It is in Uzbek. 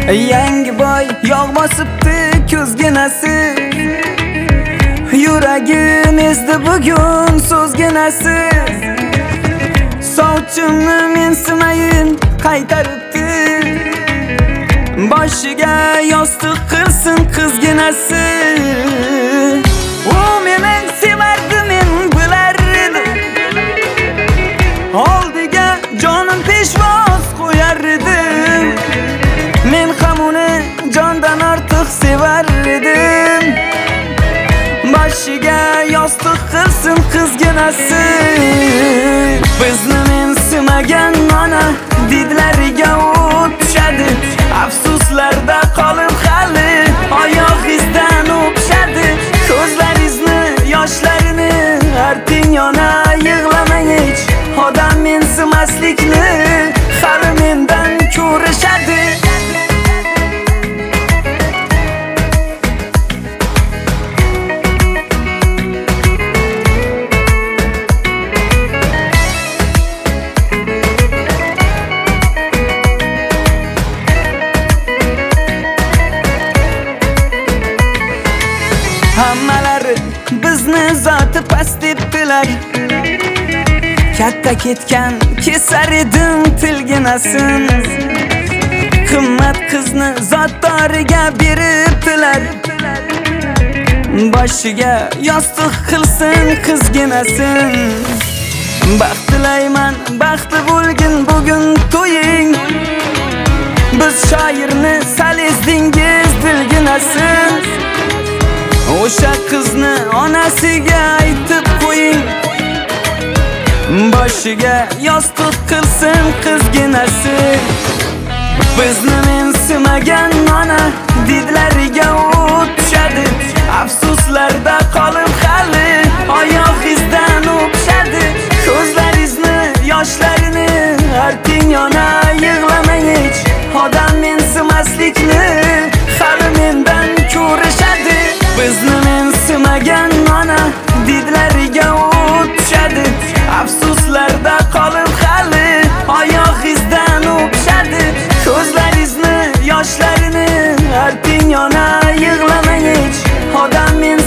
Yangi boy yog' bosibdi ko'zginasi, yuragim ezdi bugun so'zginasi. Sovchimni mensimayin qaytaribdi, boshiga yostiq qilsin qizginasi. U meni sevardi, men bilar edim, oldiga jonim peshvoz qo'yar edim. Men ham uni jondan ortiq sevar edim, boshiga yostiq qilsin qizginasi. Bizni mensimagan ona didlariga o't tushadi, afsuslarda qolib hali oyoq izdan o'pishadi. Ko'zlaringizni yoshlarini arting ona, yig'lamang hech. Odam mensimaslikni hali mendan ko'rishadi. Hammalari bizni zoti past debdilar, katta ketgan kesar edim tilginasin. Qimmat qizni zotdoriga beribdilar, boshiga yostiq qilsin qizginasin. Baxt tilayman, baxtli bo'lgin bugun to'ying. Biz shoirni sal ezdingiz dilginasin. O'sha qizni onasiga aytib qo'ying, boshiga yostiq qilsin qizginasi. Bizni mensimagan ona didlariga o't tushadi, afsuslarda qolib hali oyoq izdan o'pishadi. Ko'zlaringizni yoshlarini arting ona, yig'lamang hech. Odam mensimaslikni hali mendan ko'rishadi. Bizni mensimagan ona didlariga o't tushadi, afsuslarda qolib hali oyoq izdan o'pishadi. Ko'zlaringizni yoshlarini arting ona, yig'lamang hech. Odam